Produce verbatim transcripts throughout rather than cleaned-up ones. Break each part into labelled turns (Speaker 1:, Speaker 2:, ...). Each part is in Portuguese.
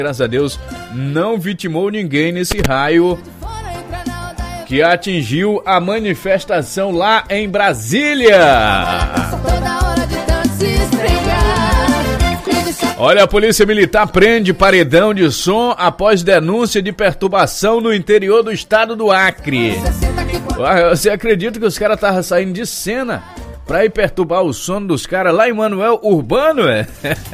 Speaker 1: Graças a Deus, não vitimou ninguém nesse raio que atingiu a manifestação lá em Brasília. Olha, a Polícia Militar prende paredão de som após denúncia de perturbação no interior do estado do Acre. Você acredita que os caras estavam saindo de cena pra ir perturbar o sono dos caras lá em Manoel Urbano, é?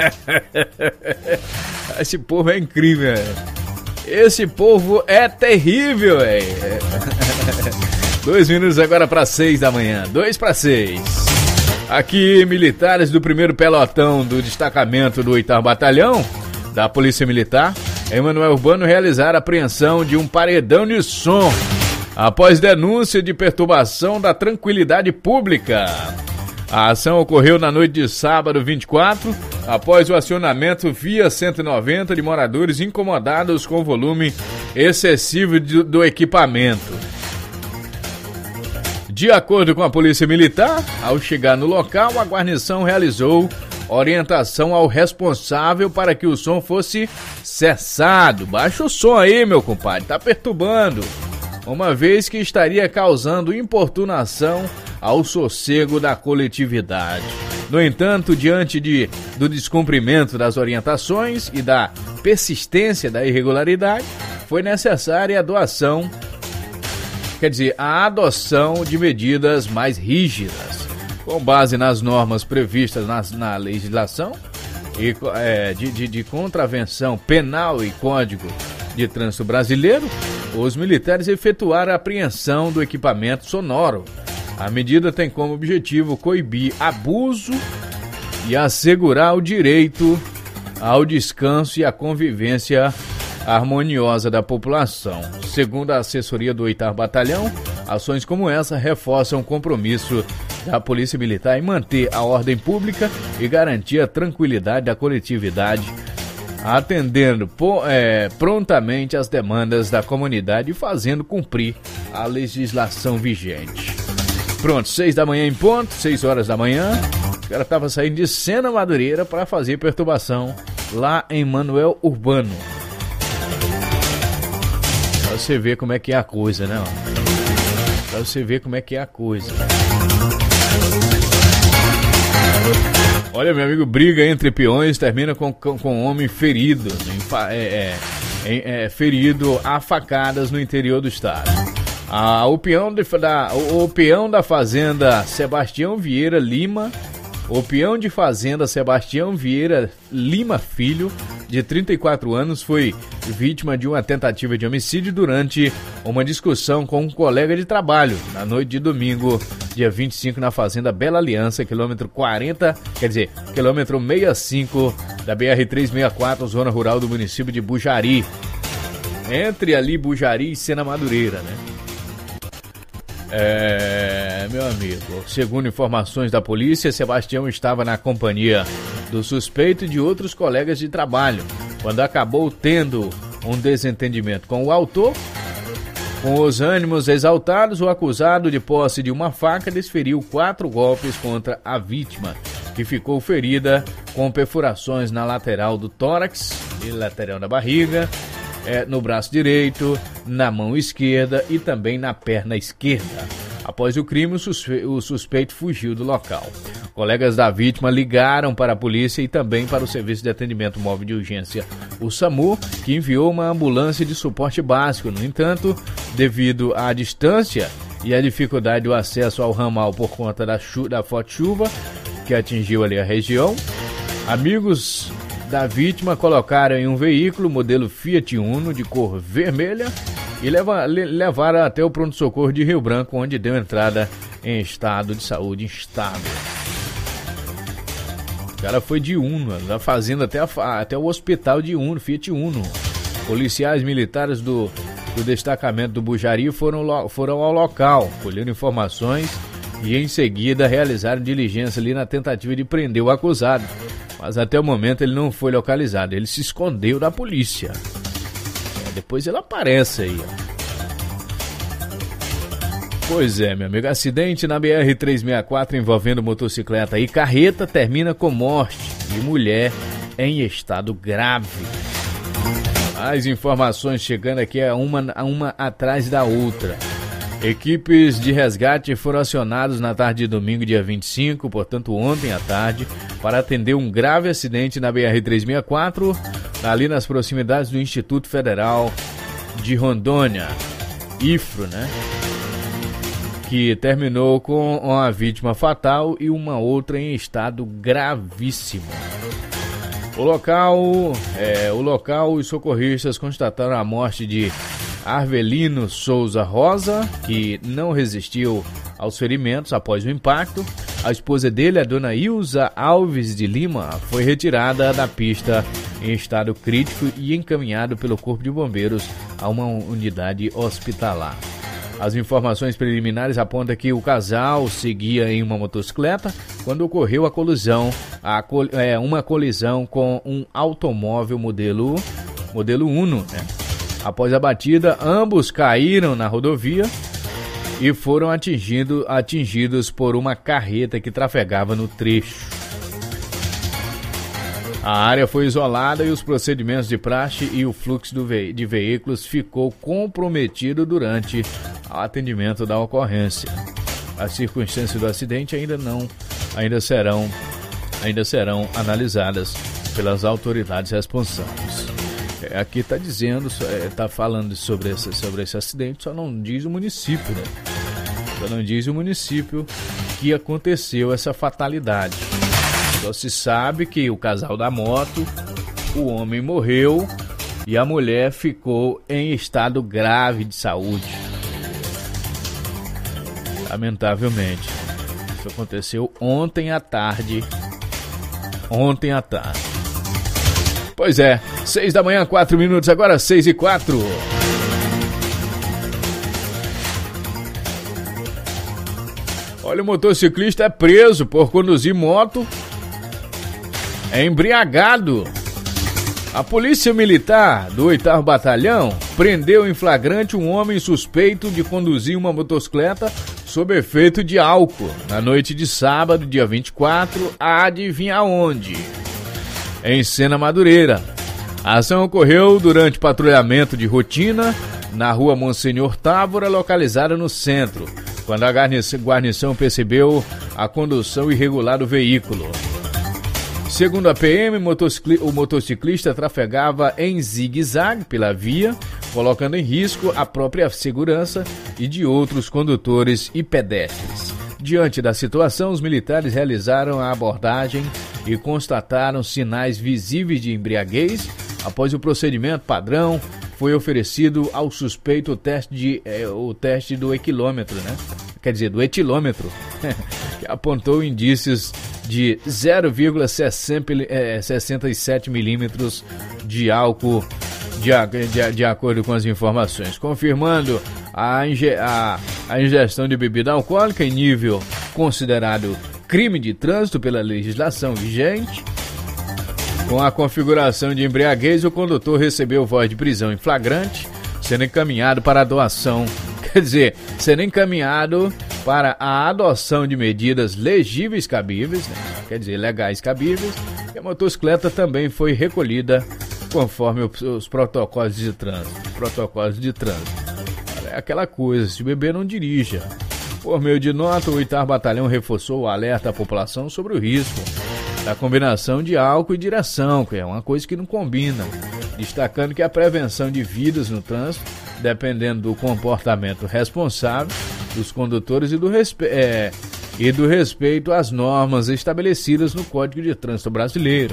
Speaker 1: Esse povo é incrível, é. Esse povo é terrível, é. Dois minutos agora para seis da manhã, dois para seis. Aqui, militares do primeiro pelotão do destacamento do oitavo Batalhão da Polícia Militar em Manoel Urbano realizaram a apreensão de um paredão de som após denúncia de perturbação da tranquilidade pública. A ação ocorreu na noite de sábado vinte e quatro, após o acionamento via cento e noventa de moradores incomodados com o volume excessivo de, do equipamento. De acordo com a Polícia Militar, ao chegar no local, a guarnição realizou orientação ao responsável para que o som fosse cessado. Baixa o som aí, meu compadre, tá perturbando, uma vez que estaria causando importunação ao sossego da coletividade. No entanto, diante de, do descumprimento das orientações e da persistência da irregularidade, foi necessária a doação, quer dizer, a adoção de medidas mais rígidas, com base nas normas previstas na, na legislação e, é, de, de, de contravenção penal e Código de Trânsito Brasileiro. Os militares efetuaram a apreensão do equipamento sonoro. A medida tem como objetivo coibir abuso e assegurar o direito ao descanso e à convivência harmoniosa da população. Segundo a assessoria do oitavo Batalhão, ações como essa reforçam o compromisso da Polícia Militar em manter a ordem pública e garantir a tranquilidade da coletividade, atendendo é, prontamente às demandas da comunidade e fazendo cumprir a legislação vigente. Pronto, seis da manhã em ponto, seis horas da manhã, o cara estava saindo de Sena Madureira para fazer perturbação lá em Manoel Urbano. Pra você ver como é que é a coisa, né? Pra você ver como é que é a coisa. Olha, meu amigo, briga entre peões termina com, com, com um homem ferido, é, é, é, é, ferido a facadas no interior do estado. Ah, o, peão de, da, o, o peão da fazenda Sebastião Vieira Lima, o peão de fazenda Sebastião Vieira Lima Filho, de trinta e quatro anos, foi vítima de uma tentativa de homicídio durante uma discussão com um colega de trabalho na noite de domingo, dia vinte e cinco, na fazenda Bela Aliança, quilômetro quarenta, quer dizer, quilômetro sessenta e cinco da B R trezentos e sessenta e quatro, zona rural do município de Bujari. Entre ali Bujari e Sena Madureira, né? É, meu amigo, segundo informações da polícia, Sebastião estava na companhia do suspeito e de outros colegas de trabalho, quando acabou tendo um desentendimento com o autor. Com os ânimos exaltados, o acusado, de posse de uma faca, desferiu quatro golpes contra a vítima, que ficou ferida com perfurações na lateral do tórax e lateral da barriga, é, no braço direito, na mão esquerda e também na perna esquerda. Após o crime, o, suspe- o suspeito fugiu do local. Colegas da vítima ligaram para a polícia e também para o Serviço de Atendimento Móvel de Urgência, o SAMU, que enviou uma ambulância de suporte básico. No entanto, devido à distância e à dificuldade do acesso ao ramal por conta da, chu- da forte chuva que atingiu ali a região, amigos da vítima colocaram em um veículo modelo Fiat Uno de cor vermelha e leva, le, levaram até o pronto-socorro de Rio Branco, onde deu entrada em estado de saúde instável. O cara foi de Uno, da fazenda até, a, até o hospital de Uno, Fiat Uno. Policiais militares do, do destacamento do Bujari foram, foram ao local, colheram informações e em seguida realizaram diligência ali na tentativa de prender o acusado. Mas até o momento ele não foi localizado, ele se escondeu da polícia. É, depois ele aparece aí. Pois é, meu amigo, acidente na B R trezentos e sessenta e quatro envolvendo motocicleta e carreta termina com morte e mulher em estado grave. As informações chegando aqui é uma, uma atrás da outra. Equipes de resgate foram acionadas na tarde de domingo, dia vinte e cinco, portanto ontem à tarde, para atender um grave acidente na B R trezentos e sessenta e quatro, ali nas proximidades do Instituto Federal de Rondônia, I F R O, né? Que terminou com uma vítima fatal e uma outra em estado gravíssimo. O local, é, o local, os socorristas constataram a morte de Arvelino Souza Rosa, que não resistiu aos ferimentos após o impacto. A esposa dele, a dona Ilza Alves de Lima, foi retirada da pista em estado crítico e encaminhado pelo Corpo de Bombeiros a uma unidade hospitalar. As informações preliminares apontam que o casal seguia em uma motocicleta quando ocorreu a colisão, a col- é, uma colisão com um automóvel modelo, modelo Uno, né? Após a batida, ambos caíram na rodovia e foram atingido, atingidos por uma carreta que trafegava no trecho. A área foi isolada e os procedimentos de praxe e o fluxo do ve- de veículos ficou comprometido durante o atendimento da ocorrência. As circunstâncias do acidente ainda não, ainda serão, ainda serão analisadas pelas autoridades responsáveis. É, aqui está dizendo, está é, falando sobre esse, sobre esse acidente, só não diz o município, né? Só não diz o município que aconteceu essa fatalidade. Só se sabe que o casal da moto, o homem morreu e a mulher ficou em estado grave de saúde. Lamentavelmente. Isso aconteceu ontem à tarde. Ontem à tarde. Pois é, seis da manhã, quatro minutos, agora seis e quatro. Olha, o motociclista é preso por conduzir moto embriagado. A polícia militar do oitavo Batalhão prendeu em flagrante um homem suspeito de conduzir uma motocicleta sob efeito de álcool na noite de sábado, dia vinte e quatro, adivinha onde? Em Sena Madureira. A ação ocorreu durante patrulhamento de rotina na rua Monsenhor Távora, localizada no centro, quando a guarnição percebeu a condução irregular do veículo. Segundo a P M, o motociclista trafegava em zigue-zague pela via, colocando em risco a própria segurança e de outros condutores e pedestres. Diante da situação, os militares realizaram a abordagem e constataram sinais visíveis de embriaguez. Após o procedimento padrão, foi oferecido ao suspeito o teste, de, é, o teste do equilômetro, né? Quer dizer, do etilômetro, que apontou indícios de zero vírgula sessenta e sete milímetros de álcool, de, de, de acordo com as informações, confirmando a, inge, a, a ingestão de bebida alcoólica em nível considerado crime de trânsito pela legislação vigente. Com a configuração de embriaguez, o condutor recebeu voz de prisão em flagrante, sendo encaminhado para a doação, quer dizer, sendo encaminhado para a adoção de medidas legíveis cabíveis, né? Quer dizer, legais cabíveis, e a motocicleta também foi recolhida conforme os, os protocolos de trânsito. Protocolos de trânsito. É aquela coisa, se beber não dirija. Por meio de nota, o oitavo Batalhão reforçou o alerta à população sobre o risco da combinação de álcool e direção, que é uma coisa que não combina, destacando que a prevenção de vidas no trânsito, dependendo do comportamento responsável dos condutores e do, respe- é, e do respeito às normas estabelecidas no Código de Trânsito Brasileiro.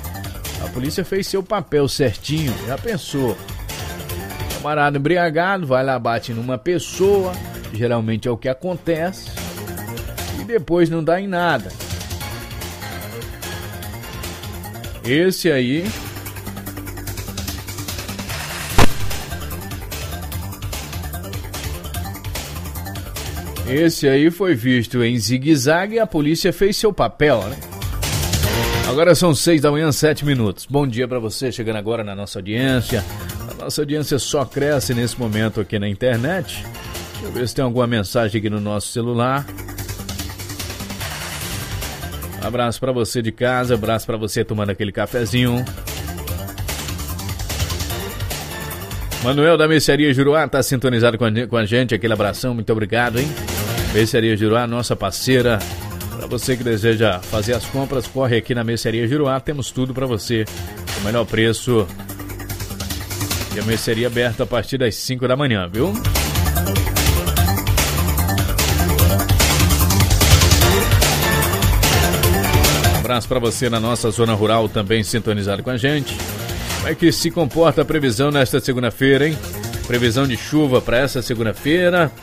Speaker 1: A polícia fez seu papel certinho, já pensou. Camarada embriagado, vai lá, bate numa pessoa, geralmente é o que acontece, e depois não dá em nada. Esse aí Esse aí foi visto em zigue-zague e a polícia fez seu papel, né? Agora são seis da manhã, sete minutos. Bom dia pra você, chegando agora na nossa audiência. A nossa audiência só cresce nesse momento aqui na internet. Deixa eu ver se tem alguma mensagem aqui no nosso celular. Abraço pra você de casa, abraço pra você tomando aquele cafezinho. Manuel da Mercearia Juruá tá sintonizado com a, com a gente. Aquele abração, muito obrigado, hein? Mercearia Juruá, nossa parceira. Para você que deseja fazer as compras, corre aqui na Mercearia Juruá. Temos tudo para você. O melhor preço. E a mercearia aberta a partir das cinco da manhã, viu? Um abraço para você na nossa zona rural, também sintonizado com a gente. Como é que se comporta a previsão nesta segunda-feira, hein? Previsão de chuva para essa segunda-feira.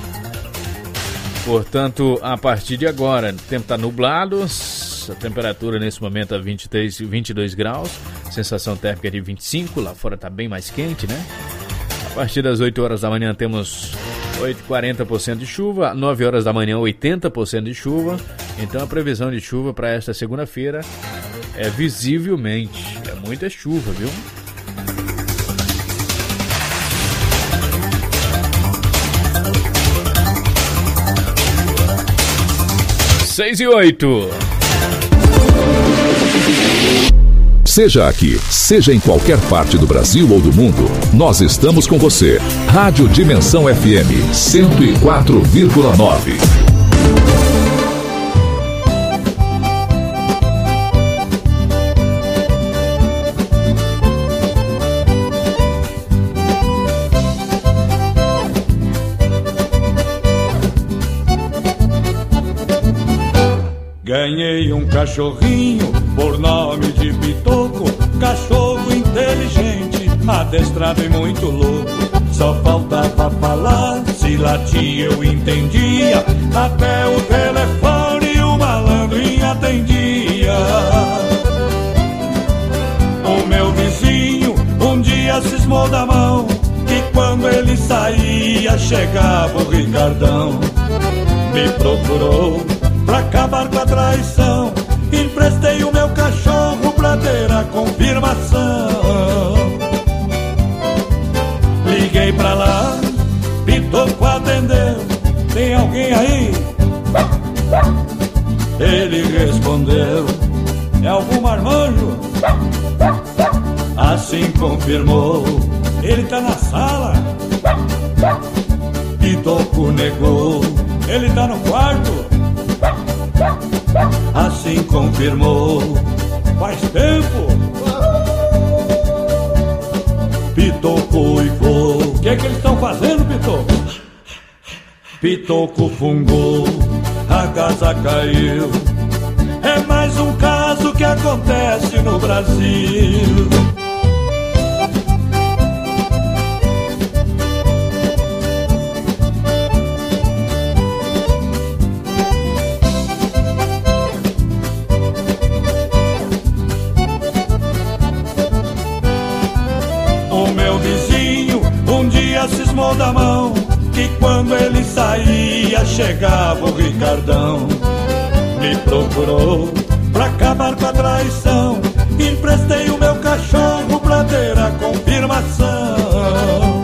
Speaker 1: Portanto, a partir de agora, o tempo está nublado. A temperatura nesse momento é vinte e três, vinte e dois graus. Sensação térmica de vinte e cinco. Lá fora está bem mais quente, né? A partir das oito horas da manhã temos quarenta por cento de chuva. nove horas da manhã, oitenta por cento de chuva. Então a previsão de chuva para esta segunda-feira é visivelmente. É muita chuva, viu? Seis e oito.
Speaker 2: Seja aqui, seja em qualquer parte do Brasil ou do mundo, nós estamos com você. Rádio Dimensão F M cento e quatro vírgula nove.
Speaker 3: Ganhei um cachorrinho por nome de Pitoco, cachorro inteligente, adestrado e muito louco. Só faltava falar, se latia eu entendia, até o telefone o malandrinho atendia. O meu vizinho um dia cismou da mão, que quando ele saía chegava o Ricardão. Me procurou pra acabar com a traição, emprestei o meu cachorro pra ter a confirmação. Liguei pra lá, Pitoco atendeu, tem alguém aí? Ele respondeu, é algum marmanjo? Assim confirmou, ele tá na sala? Pitoco negou, ele tá no quarto? Assim confirmou, faz tempo? Pitoco e foi. O que é que eles estão fazendo, Pitoco? Pitoco fungou, a casa caiu. É mais um caso que acontece no Brasil. Cismou da mão, que quando ele saía chegava o Ricardão. Me procurou pra acabar com a traição, emprestei o meu cachorro pra ter a confirmação.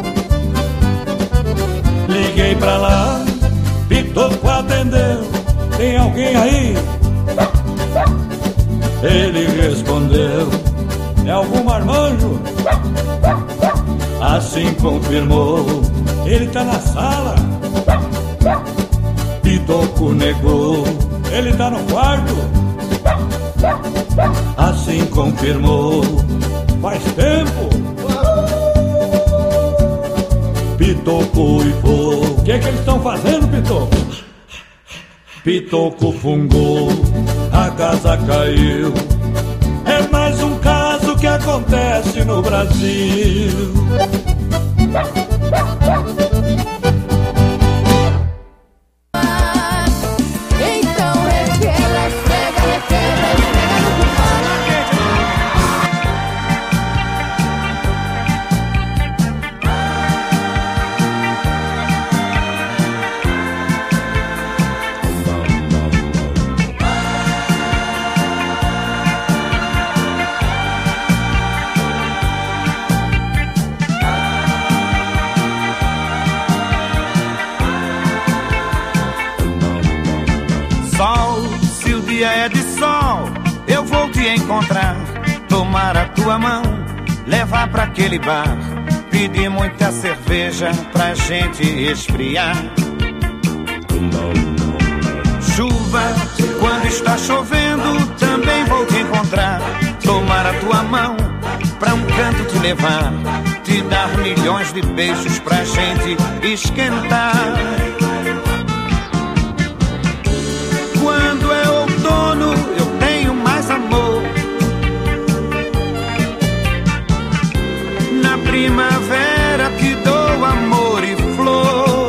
Speaker 3: Liguei pra lá, Pitoco atendeu, tem alguém aí? Ele respondeu, é algum marmanjo? Assim confirmou, ele tá na sala? Pitoco negou, ele tá no quarto? Assim confirmou, faz tempo? Pitoco e foi. O que é que eles estão fazendo, Pitoco? Pitoco fungou, a casa caiu. É mais um caso que acontece no Brasil.
Speaker 4: Então requebra, esfrega, requebra, esfrega no comando.
Speaker 5: É de sol, eu vou te encontrar, tomar a tua mão, levar pra aquele bar, Pedi muita cerveja pra gente esfriar. Chuva, quando está chovendo, também vou te encontrar. Tomar a tua mão, pra um canto te levar. Te dar milhões de beijos pra gente esquentar. Quando é outono, eu tenho mais amor. Na primavera te dou amor e flor.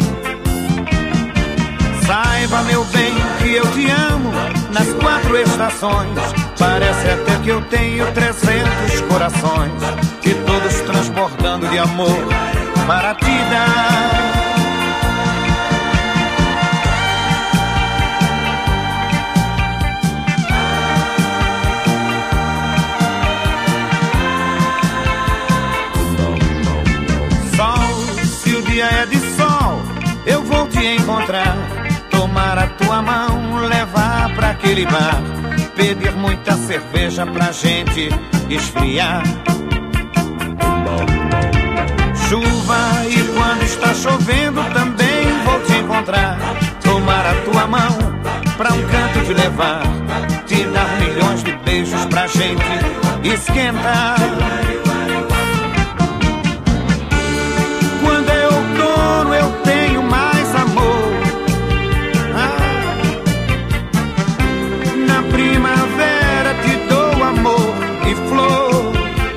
Speaker 5: Saiba, meu bem, que eu te amo nas quatro estações. Parece até que eu tenho trezentos corações, e todos transbordando de amor para te dar. Sol, se o dia é de sol, eu vou te encontrar. Tomar a tua mão, levar pra aquele bar. Pedir muita cerveja pra gente esfriar. Chuva, e quando está chovendo também vou te encontrar. Tomar a tua mão, pra um canto te levar. Te dar milhões de beijos pra gente esquentar. Quando é outono eu tenho mais amor. Primavera te dou amor e flor.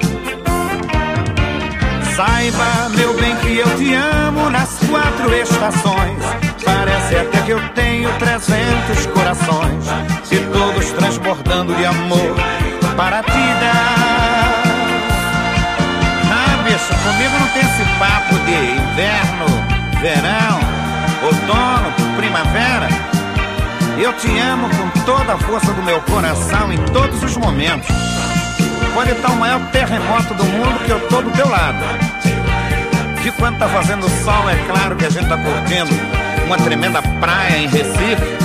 Speaker 5: Saiba, meu bem, que eu te amo nas quatro estações. Parece até que eu tenho trezentos corações, e todos transbordando de amor para te dar. Ah, bicho, comigo não tem esse papo de inverno, verão, outono, primavera. Eu te amo com toda a força do meu coração em todos os momentos. Pode estar o maior terremoto do mundo que eu tô do teu lado. Que quando tá fazendo sol, é claro que a gente tá curtindo uma tremenda praia em Recife.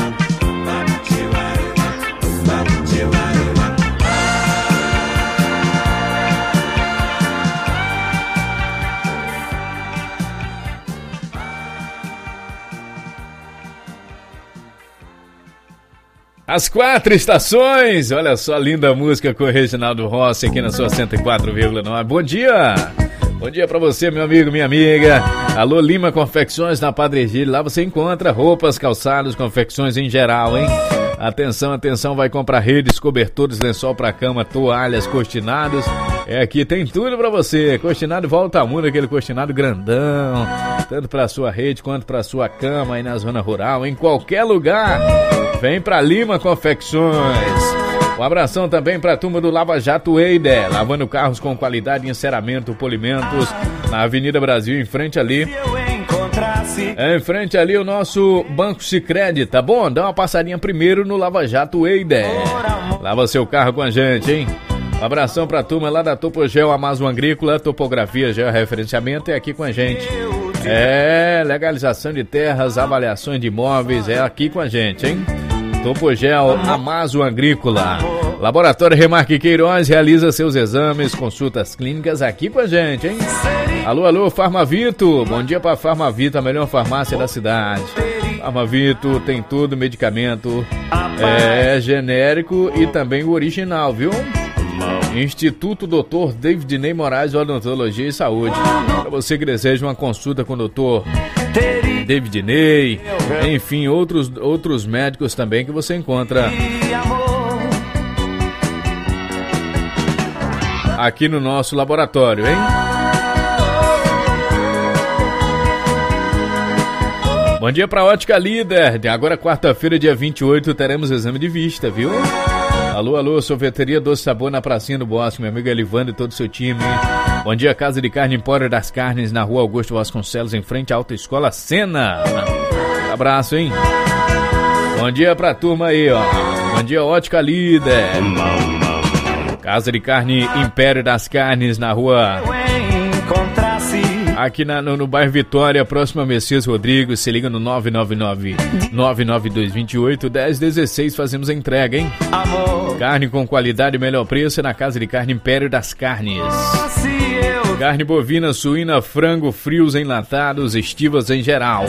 Speaker 1: As quatro estações, olha só, linda música com o Reginaldo Rossi aqui na sua cento e quatro vírgula nove. Bom dia! Bom dia pra você, meu amigo, minha amiga. Alô, Lima Confecções na Padre Egílio. Lá você encontra roupas, calçados, confecções em geral, hein? Atenção, atenção, vai comprar redes, cobertores, lençol pra cama, toalhas, cortinados. É aqui, tem tudo pra você. Cortinado volta ao mundo, aquele cortinado grandão. Tanto pra sua rede quanto pra sua cama aí na zona rural, em qualquer lugar. Vem pra Lima Confecções. Um abração também pra turma do Lava Jato Eider, lavando carros com qualidade em enceramento, polimentos, na Avenida Brasil, em frente ali. É, em frente ali o nosso Banco Sicredi, tá bom? Dá uma passadinha primeiro no Lava Jato Eider. Lava seu carro com a gente, hein? Um abração pra turma lá da Topogel Amazon Agrícola, topografia, georreferenciamento, é aqui com a gente. É, legalização de terras, avaliações de imóveis, é aqui com a gente, hein? Topogel Amazon Agrícola. Laboratório Remarque Queiroz realiza seus exames, consultas clínicas aqui com a gente, hein? Alô, alô, Farmavito. Bom dia pra Farmavito, a melhor farmácia da cidade. Farmavito tem tudo, medicamento é genérico e também o original, viu? Instituto doutor David Ney Moraes, Odontologia e Saúde. Para você que deseja uma consulta com o doutor David Ney, enfim, outros, outros médicos também que você encontra aqui no nosso laboratório, hein? Bom dia pra Ótica Líder. Agora quarta-feira, dia vinte e oito, teremos exame de vista, viu? Alô, alô, sorveteria Doce Sabor na Pracinha do Bosque, meu amigo Elivando e todo o seu time. Bom dia, Casa de Carne Empório das Carnes, na rua Augusto Vasconcelos, em frente à Autoescola Sena. Abraço, hein? Bom dia pra turma aí, ó. Bom dia, Ótica Líder. Casa de Carne Império das Carnes, na rua... Aqui na, no, no bairro Vitória, próximo a Messias Rodrigues, se liga no nove nove nove, nove nove dois dois oito, um zero um seis, fazemos a entrega, hein? Amor. Carne com qualidade e melhor preço é na Casa de Carne Império das Carnes.
Speaker 5: Se eu
Speaker 1: Carne bovina, suína, frango, frios enlatados, estivas em geral.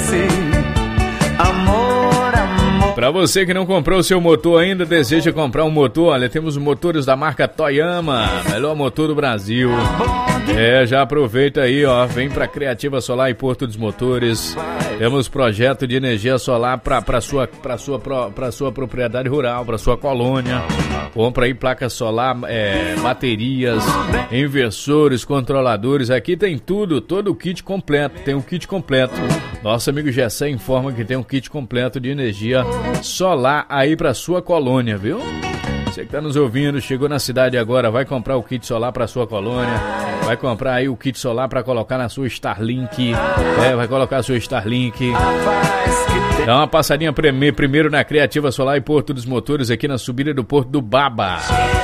Speaker 5: Amor, amor.
Speaker 1: Para você que não comprou o seu motor ainda, deseja comprar um motor, olha, temos motores da marca Toyama, melhor motor do Brasil. É, já aproveita aí, ó, vem para Criativa Solar e Porto dos Motores. Temos projeto de energia solar para para sua para sua para sua propriedade rural, para sua colônia. Compra aí placas solar, é, baterias, inversores, controladores. Aqui tem tudo, todo o kit completo. Tem um kit completo. Nosso amigo Gessé informa que tem um kit completo de energia solar aí para sua colônia, viu? Você que tá nos ouvindo, chegou na cidade agora, vai comprar o kit solar para sua colônia, vai comprar aí o kit solar para colocar na sua Starlink, é, vai colocar a sua Starlink. Dá uma passadinha primeiro na Criativa Solar e Porto dos Motores, aqui na subida do Porto do Baba.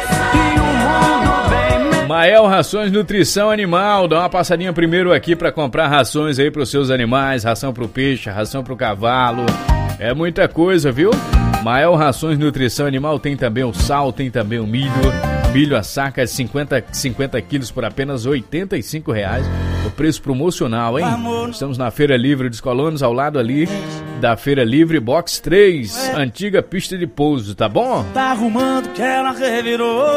Speaker 1: Mael Rações Nutrição Animal, dá uma passadinha primeiro aqui para comprar rações aí para os seus animais, ração para o peixe, ração para o cavalo, é muita coisa, viu? Mael Rações Nutrição Animal tem também o sal, tem também o milho. Milho a saca de cinquenta, cinquenta quilos por apenas oitenta e cinco reais. O preço promocional, hein? Estamos na Feira Livre dos Colonos, ao lado ali da Feira Livre Box três, antiga pista de pouso, tá bom?
Speaker 6: Tá arrumando que ela revirou.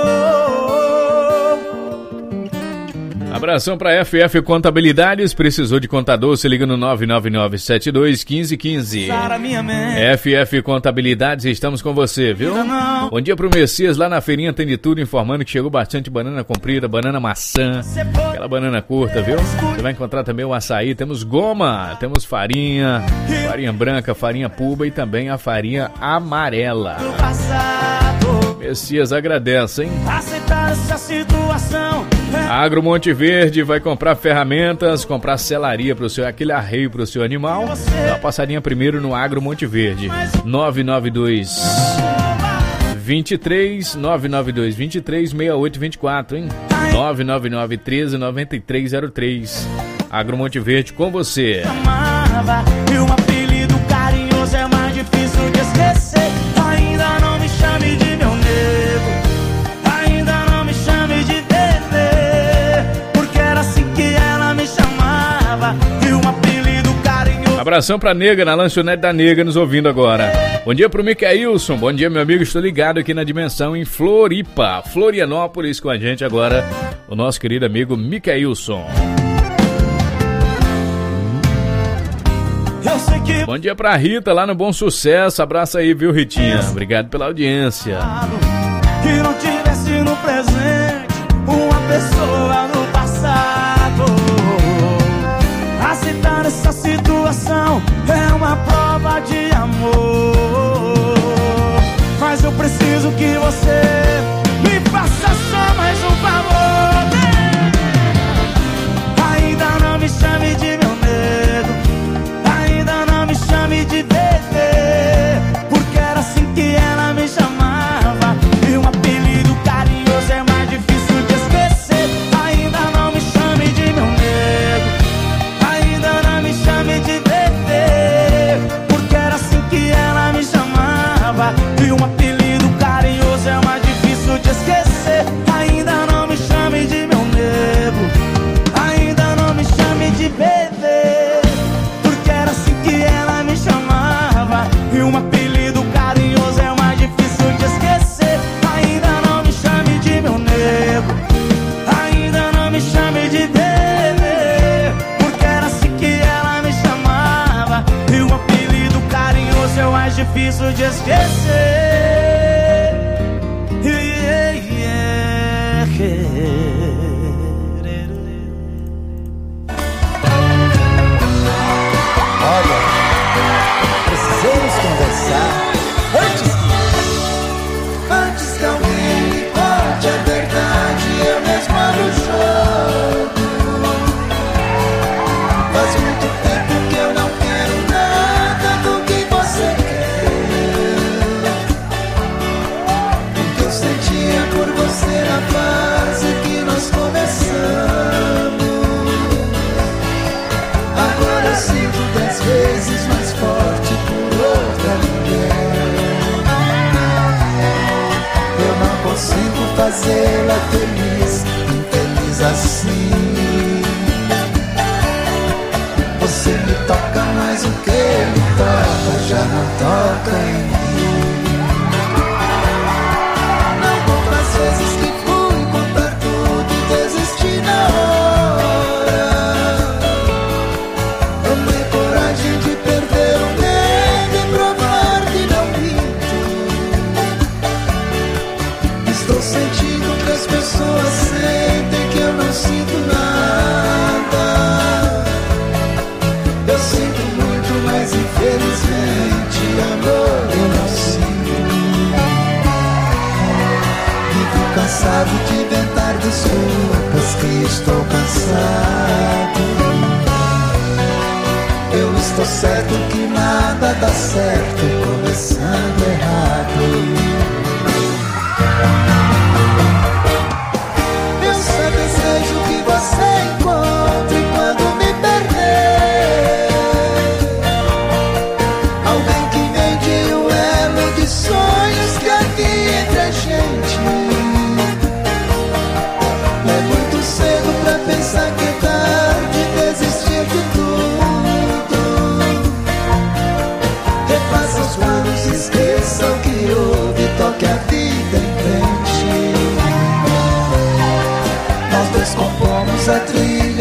Speaker 1: Abração para F F Contabilidades, precisou de contador, se liga no nove nove nove sete dois um cinco um cinco. F F Contabilidades, estamos com você, viu? Bom dia pro Messias, lá na feirinha tem de tudo, informando que chegou bastante banana comprida, banana maçã, aquela banana curta, viu? Você vai encontrar também o açaí, temos goma, temos farinha, farinha branca, farinha puba e também a farinha amarela. Messias agradece, hein?
Speaker 6: Aceitar essa situação.
Speaker 1: Agro Monte Verde vai comprar ferramentas, comprar selaria para o seu, aquele arreio para o seu animal. Dá uma passadinha primeiro no Agro Monte Verde. nove nove dois vinte e três nove nove dois vinte e três sessenta e oito vinte e quatro, hein? nove nove nove treze noventa e três zero três. Agro Monte Verde com você.
Speaker 6: E um apelido carinhoso é mais difícil de esquecer. Ainda não me chame de meu nego, ainda não me chame de bebê, porque era assim que ela me chamava. E um apelido carinhoso.
Speaker 1: Abração pra Nega, na lanchonete da Nega, nos ouvindo agora. Bom dia pro Micailson, bom dia meu amigo, estou ligado aqui na Dimensão em Floripa, Florianópolis, com a gente agora, o nosso querido amigo Micailson. Bom dia pra Rita, lá no Bom Sucesso, abraço aí, viu, Ritinha? Obrigado pela audiência.
Speaker 6: Que não tivesse no presente uma pessoa no passado. Aceitar essa situação é uma prova de amor, mas eu preciso que você me faça só mais um favor. Ainda não me chame de meu nego, ainda não me chame de bebê, porque era assim que ela me chamava. E um apelido carinhoso é mais difícil de esquecer. Ainda não me chame de meu nego, ainda não me chame de bebê, porque era assim que ela me chamava. E um apelido carinhoso é mais difícil de esquecer. Ainda não me chame de meu nego, ainda não me chame de bebê, porque era assim que ela me chamava. E um apelido carinhoso é mais difícil de esquecer. Ainda não me chame de meu nego, ainda não me chame de bebê, porque era assim que ela me chamava. E um apelido carinhoso é mais difícil de esquecer. Yeah, yeah, yeah.
Speaker 7: Olha, precisamos conversar antes que Antes que alguém me conte a verdade, eu mesmo abro o jogo. Faz muito tempo que eu não quero nada do que você quer. O que eu sentia por você na fase que nós começamos, agora eu sinto dez vezes mais forte por outra mulher. Eu não consigo fazê-la feliz, infeliz assim.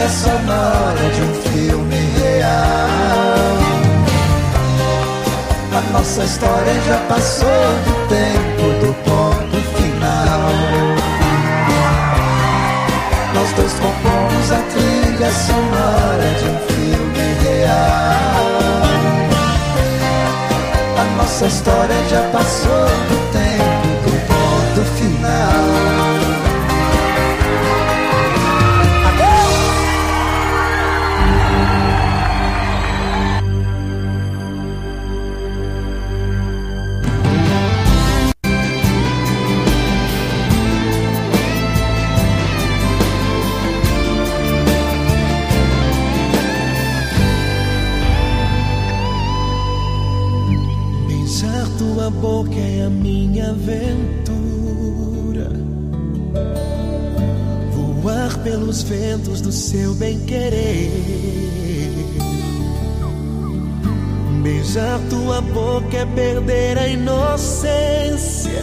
Speaker 7: trilha sonora de um filme real. A nossa história já passou do tempo do ponto final. Nós dois compomos a trilha sonora de um filme real. A nossa história já passou do tempo do ponto final.
Speaker 8: Tua boca é a minha aventura, voar pelos ventos do seu bem-querer. Beijar tua boca é perder a inocência.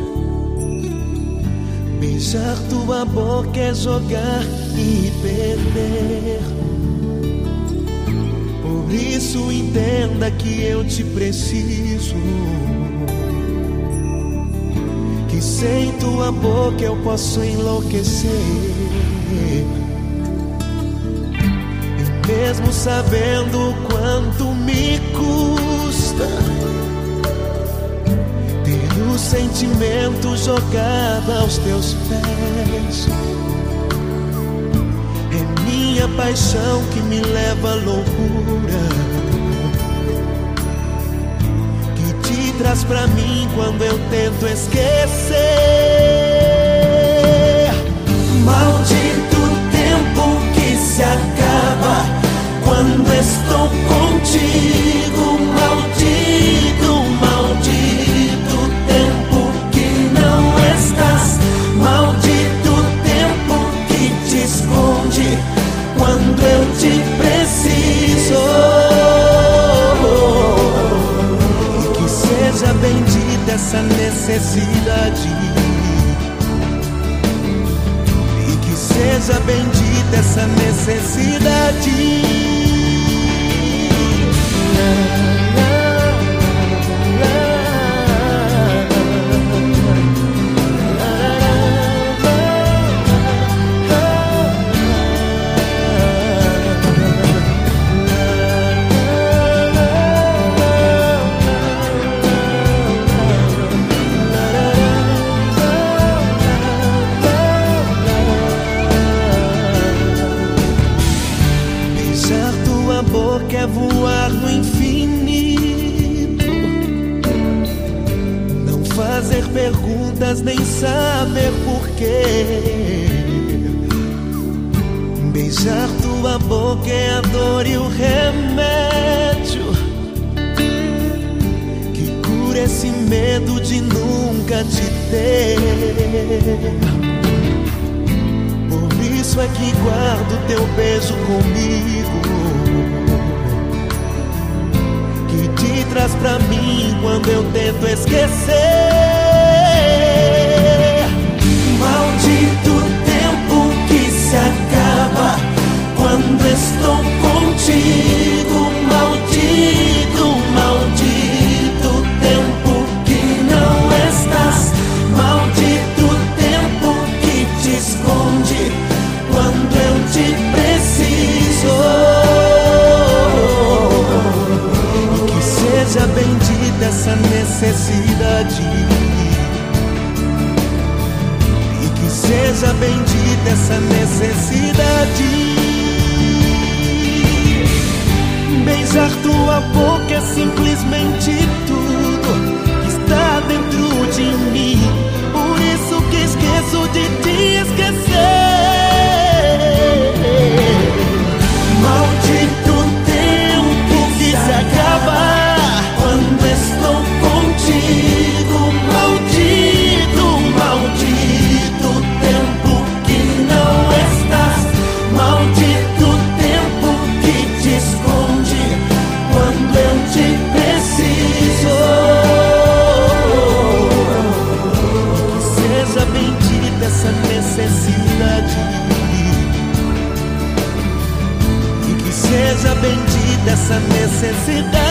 Speaker 8: Beijar tua boca é jogar e perder. Por isso entenda que eu te preciso, que sem tua boca eu posso enlouquecer. E mesmo sabendo quanto me custa ter o sentimento jogado aos teus pés, é minha paixão que me leva à loucura, que te traz pra mim quando eu tento esquecer. Maldito tempo que se acaba quando estou contigo. Maldito, maldito tempo que não estás. Maldito tempo que te esconde quando eu te preciso. E que seja bendita essa necessidade, e que seja bendita essa necessidade. Quer voar no infinito, não fazer perguntas nem saber porquê. Beijar tua boca é a dor e o remédio que cura esse medo de nunca te ter. Por isso é que guardo teu beijo comigo, te traz pra mim quando eu tento esquecer. Maldito tempo que se acaba quando estou contigo. Maldito, maldito tempo que não estás. Maldito tempo que te esconde quando eu te preciso. Seja bendita essa necessidade, e que seja bendita essa necessidade. Beijar tua boca é simplesmente tudo que está dentro de mim. Por isso que esqueço de te esquecer. Maldito tempo que se acaba quando estou contigo. Maldito, maldito tempo que não estás. Maldito tempo que te esconde quando eu te preciso. seja bendita essa necessidade.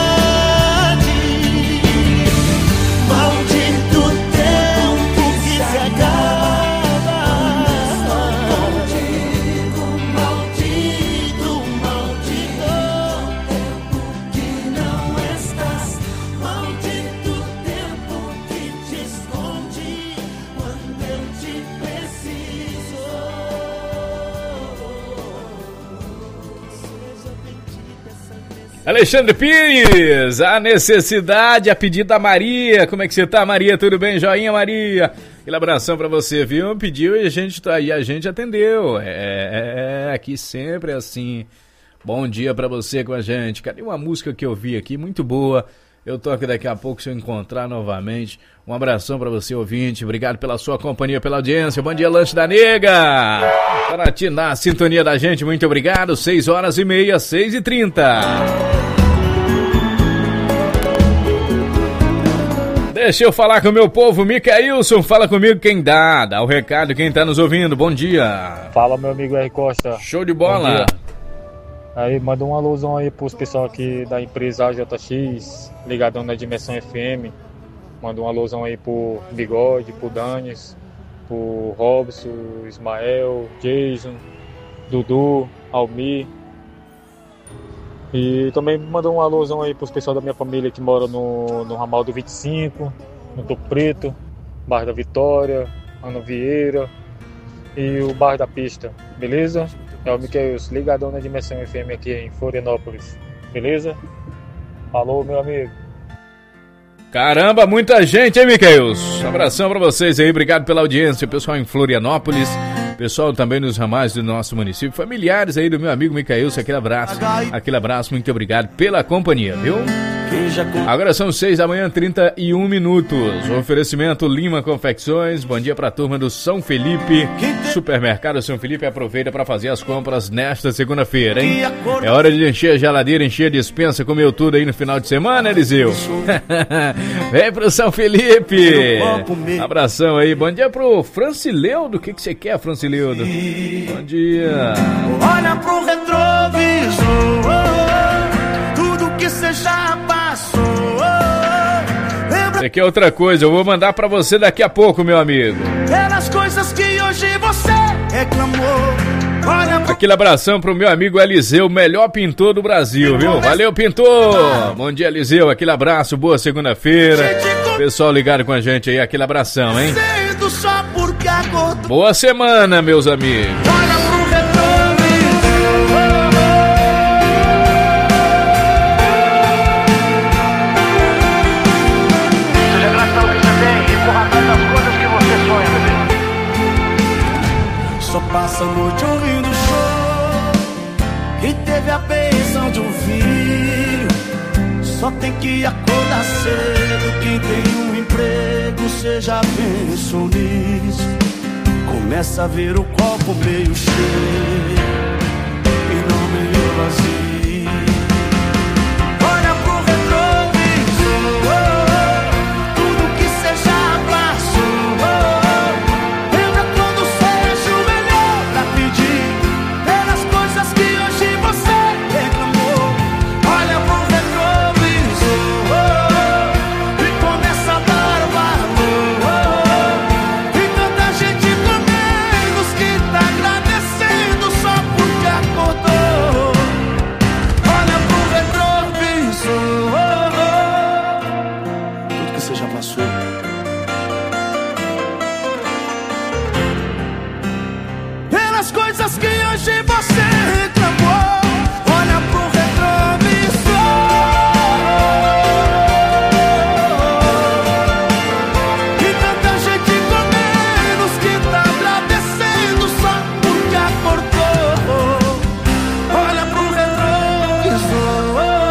Speaker 8: Maldito tempo que se acaba. Maldito, maldito, maldito tempo que não estás. Maldito tempo que te esconde quando eu te preciso. Seja bendita essa necessidade.
Speaker 1: Alexandre Pires, a necessidade, a pedido da Maria. Como é que você tá, Maria? Tudo bem? Joinha, Maria? Aquele abração pra você, viu? Pediu e a gente, tá, e a gente atendeu. É, é, aqui sempre é assim. Bom dia pra você com a gente. Cadê uma música que eu vi aqui? Muito boa. Eu toco daqui a pouco se eu encontrar novamente. Um abração pra você, ouvinte. Obrigado pela sua companhia, pela audiência. Bom dia, Lanche da Nega. Para ti na sintonia da gente, muito obrigado. seis horas e meia, seis e trinta. Deixa eu falar com o meu povo, Micailson, fala comigo quem dá, dá o recado, quem tá nos ouvindo, bom dia.
Speaker 9: Fala, meu amigo R. Costa.
Speaker 1: Show de bola.
Speaker 9: Aí, manda um alusão aí pros pessoal aqui da empresa A J X, ligadão na Dimensão F M. Manda um alusão aí pro Bigode, pro Danis, pro Robson, Ismael, Jason, Dudu, Almir. E também mandou um alusão aí pros pessoal da minha família que mora no, no ramal do vinte e cinco, no Topo Preto, bairro da Vitória, Ana Vieira e o bairro da Pista, beleza? É o Micailson, ligadão na Dimensão F M aqui em Florianópolis, beleza? Falou, meu amigo.
Speaker 1: Caramba, muita gente, hein, Micailson? Abração pra vocês aí, obrigado pela audiência, pessoal em Florianópolis, pessoal também nos ramais do nosso município, familiares aí do meu amigo Micailson, aquele abraço, aquele abraço, muito obrigado pela companhia, viu? Agora são seis da manhã, trinta e um minutos. O oferecimento Lima Confecções. Bom dia pra turma do São Felipe. Supermercado São Felipe aproveita para fazer as compras nesta segunda-feira, hein? É hora de encher a geladeira, encher a despensa. Comeu tudo aí no final de semana, Eliseu? Vem pro São Felipe. Abração aí. Bom dia pro Francileudo. O que que você quer, Francileudo? Bom dia.
Speaker 8: Olha pro retrovisor, tudo que você já passou.
Speaker 1: Aqui é outra coisa, eu vou mandar pra você daqui a pouco, meu amigo.
Speaker 8: Pelas coisas que hoje você reclamou. Olha pro...
Speaker 1: Aquele abração pro meu amigo Eliseu, melhor pintor do Brasil, viu? Valeu, pintor! Bom dia, Eliseu, aquele abraço, boa segunda-feira. Pessoal ligado com a gente aí, aquele abração, hein?
Speaker 8: Só porque acordou.
Speaker 1: Boa semana, meus amigos.
Speaker 8: Olha pro seja grato ao que você tem e corra atrás das coisas que você sonha, bebê. Só passa a noite ouvindo show que teve a bênção de um filho. Só tem que acordar cedo. Quem tem um emprego, você já pensou nisso. Começa a ver o copo meio cheio e não meio vazio. Olha pro retrovisor, tudo que você já passou. Lembra quando você ajoelhou pra pedir pelas coisas que hoje você reclamou. Olha pro retrovisor e começa a dar valor. E tanta gente com menos que tá agradecendo só porque acordou. Olha pro retrovisor, tudo que você já passou. Pelas coisas que hoje você reclamou. Olha pro retrovisor e tanta gente com menos que tá agradecendo só porque acordou. Olha pro retrovisor.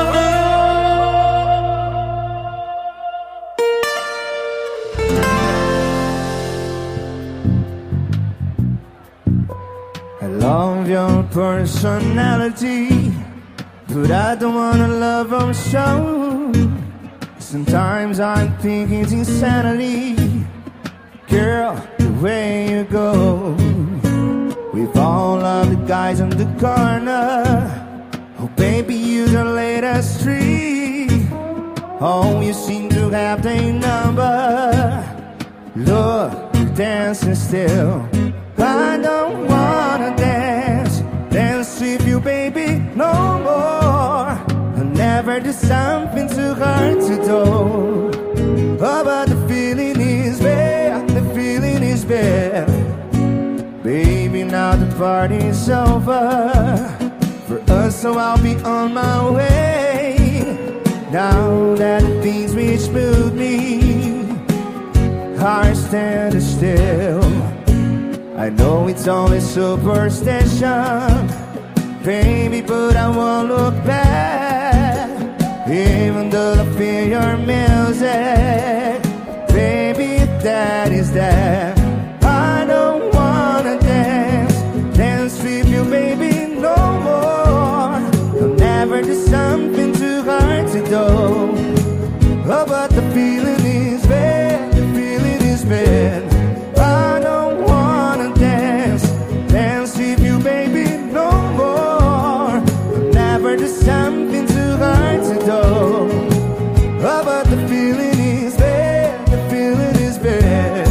Speaker 8: I love your personality, but I don't wanna love or show. Sometimes I think it's insanity, girl, the way you go. With all of the guys on the corner, Oh baby, you're the latest tree. Oh, you seem to have the number. Look, you're dancing still. I don't wanna dance, dance with you, baby, no more. I'll never do something too hard to do. Oh, but the feeling is bad, the feeling is bad. Baby, now the party's over for us, so I'll be on my way. Now that the things which moved me are standing still. I know it's only superstition, baby, but I won't look back. Even though I feel your music, baby, if that is that. I don't wanna dance, dance with you, baby, no more. I'll never do something too hard to do. Oh, but the feeling is bad, the feeling is bad. I don't wanna dance, dance with you, baby, no more. I'll never do something too hard to do. Oh, but the feeling is bad, the feeling is bad.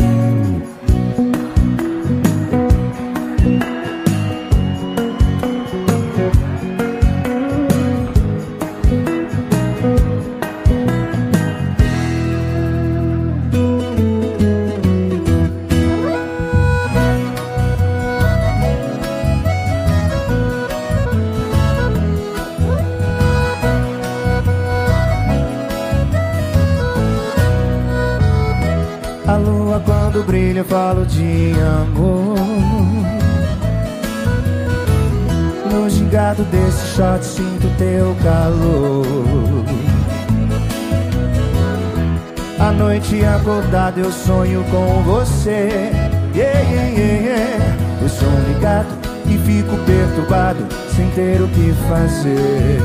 Speaker 8: A lua quando brilha eu falo de amor. No gingado desse shot sinto teu calor. À noite acordado eu sonho com você. Yeah, yeah, yeah, yeah. Eu sou ligado e fico perturbado sem ter o que fazer.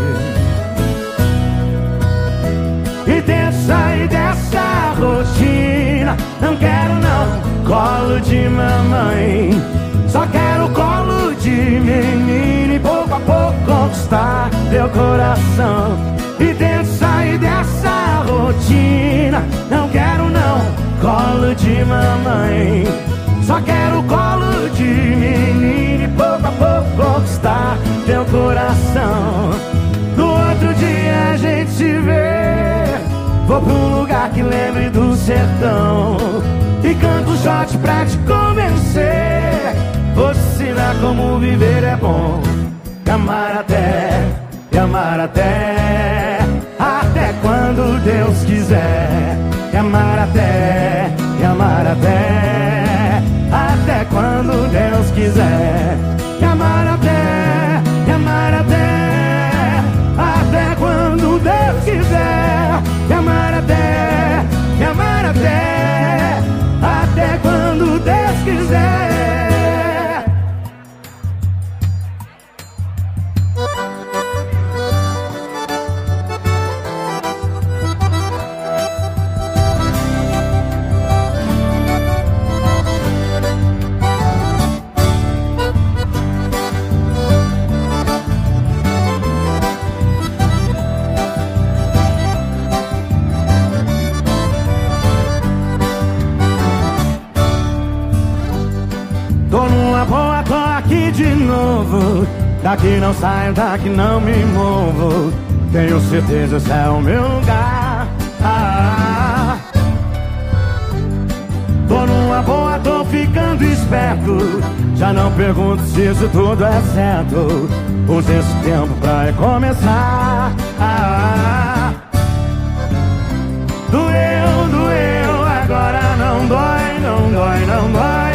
Speaker 8: E tento sair dessa rotina. Não quero não colo de mamãe, só quero colo de menina. E pouco a pouco conquistar teu coração. E tento sair dessa rotina. Não quero não colo de mamãe, só quero colo de menina. E pouco a pouco conquistar teu coração. No outro dia a gente se vê. Vou pra um lugar que lembre do sertão e canto um shot pra te convencer. Vou te ensinar como viver é bom. E amar até, e amar até, até quando Deus quiser. E amar até, e amar até, até quando Deus quiser. E amar até, e amar até, até quando Deus quiser. E amar até, e amar até, até quando Deus quiser. Tô numa boa, tô aqui de novo. Daqui não saio, daqui não me movo. Tenho certeza esse é o meu lugar. ah. Tô numa boa, tô ficando esperto. Já não pergunto se isso tudo é certo. Use esse tempo pra recomeçar. ah. Doeu, doeu, agora não dói, não dói, não dói.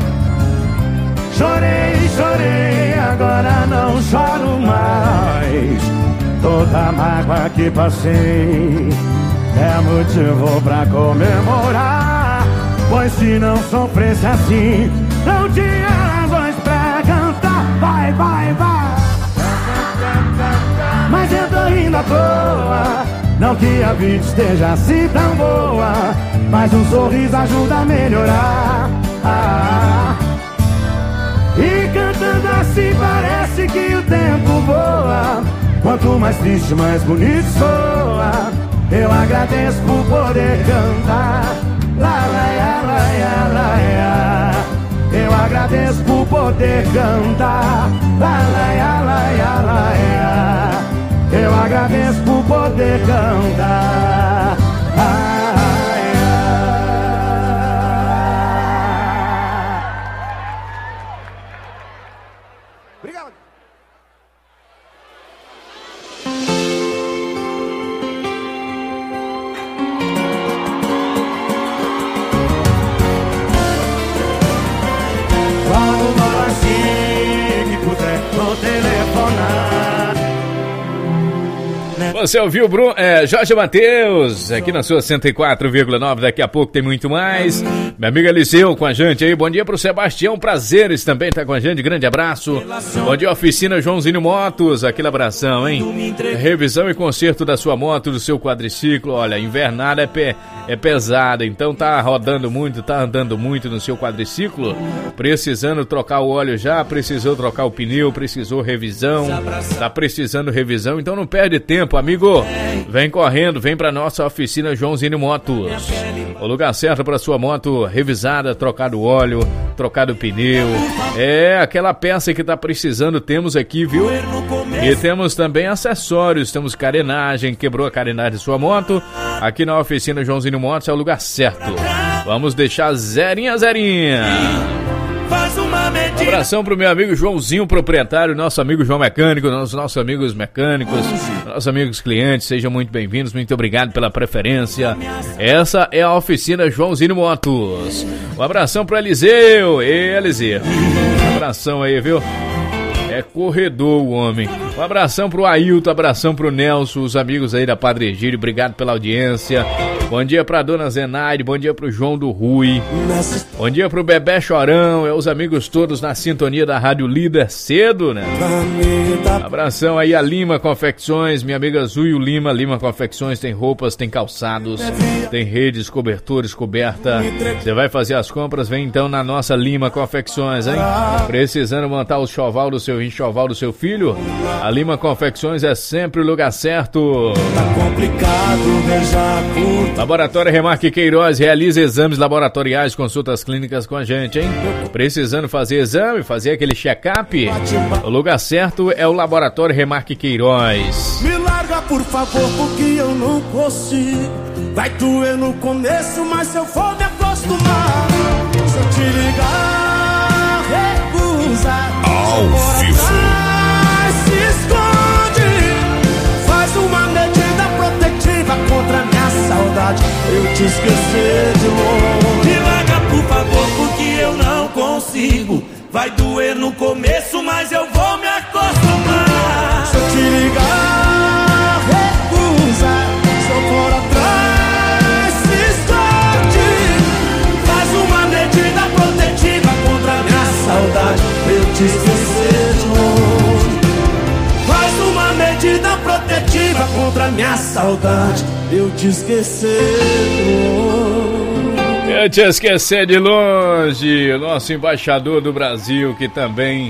Speaker 8: Chorei, chorei, agora não choro mais. Toda mágoa que passei é motivo pra comemorar. Pois se não sofresse assim, não tinha razões pra cantar. Vai, vai, vai. Mas eu tô rindo à toa. Não que a vida esteja assim tão boa, mas um sorriso ajuda a melhorar. ah. E cantando assim parece que o tempo voa. Quanto mais triste, mais bonito soa. Eu agradeço por poder cantar. Lá, lá, lá, lá, lá, lá. Eu agradeço por poder cantar. Lá, lá, lá, lá, lá, lá. Eu agradeço por poder cantar. Ah, obrigado. Quando nós assim que puder no telefonar.
Speaker 1: Você ouviu, Bruno, é, Jorge Mateus, aqui na sua cento e quatro vírgula nove, daqui a pouco tem muito mais. Minha amiga Eliseu com a gente aí, bom dia pro Sebastião Prazeres também tá com a gente, grande abraço. Bom dia, oficina Joãozinho Motos, aquele abração, hein? Revisão e conserto da sua moto, do seu quadriciclo, olha, invernada é, pe, é pesada, então tá rodando muito, tá andando muito no seu quadriciclo, precisando trocar o óleo já, precisou trocar o pneu, precisou revisão, tá precisando revisão, então não perde tempo, amigo. Vem correndo, vem pra nossa oficina Joãozinho Motos. O lugar certo pra sua moto revisada, trocado o óleo, trocado o pneu. É, aquela peça que tá precisando, temos aqui, viu? E temos também acessórios, temos carenagem, quebrou a carenagem de sua moto. Aqui na oficina Joãozinho Motos é o lugar certo. Vamos deixar zerinha, zerinha. Um abração pro meu amigo Joãozinho, proprietário, nosso amigo João Mecânico, nossos, nossos amigos mecânicos, nossos amigos clientes, sejam muito bem-vindos, muito obrigado pela preferência. Essa é a oficina Joãozinho Motos. Um abração pro Eliseu, e Eliseu. Um abração aí, viu? É corredor o homem. Um abração pro Ailton, abração pro Nelson, os amigos aí da Padre Egídio, obrigado pela audiência. Bom dia pra dona Zenaide, bom dia pro João do Rui. Bom dia pro Bebé Chorão, é os amigos todos na sintonia da Rádio Líder cedo, né? Abração aí a Lima Confecções, minha amiga Zuio Lima, Lima Confecções tem roupas, tem calçados, tem redes, cobertores, coberta. Você vai fazer as compras, vem então na nossa Lima Confecções, hein? Precisando montar o choval do seu enxoval do seu filho? A Lima Confecções é sempre o lugar certo.
Speaker 8: Tá complicado, veja curto.
Speaker 1: Laboratório Remarque Queiroz realiza exames laboratoriais, consultas clínicas com a gente, hein? Precisando fazer exame, fazer aquele check-up? O lugar certo é o Laboratório Remarque Queiroz.
Speaker 8: Me larga, por favor, porque eu não consigo. Vai doer no começo, mas eu vou me acostumar. Se eu te ligar, recusa.
Speaker 2: Ao vivo.
Speaker 8: Se esconde. Faz uma medida protetiva contra a minha saudade. Eu te esquecer de longe.
Speaker 3: Me larga, por favor, porque eu não consigo. Vai doer no começo, mas eu vou me acostumar.
Speaker 8: Se eu te ligar, recusa. Se eu for atrás, se esconde. Faz uma medida protetiva contra a minha saudade. Eu te esquecer de longe. Faz uma medida protetiva contra a minha saudade. Eu te esquecer de longe.
Speaker 1: Eu te esquecer de longe, o nosso embaixador do Brasil, que também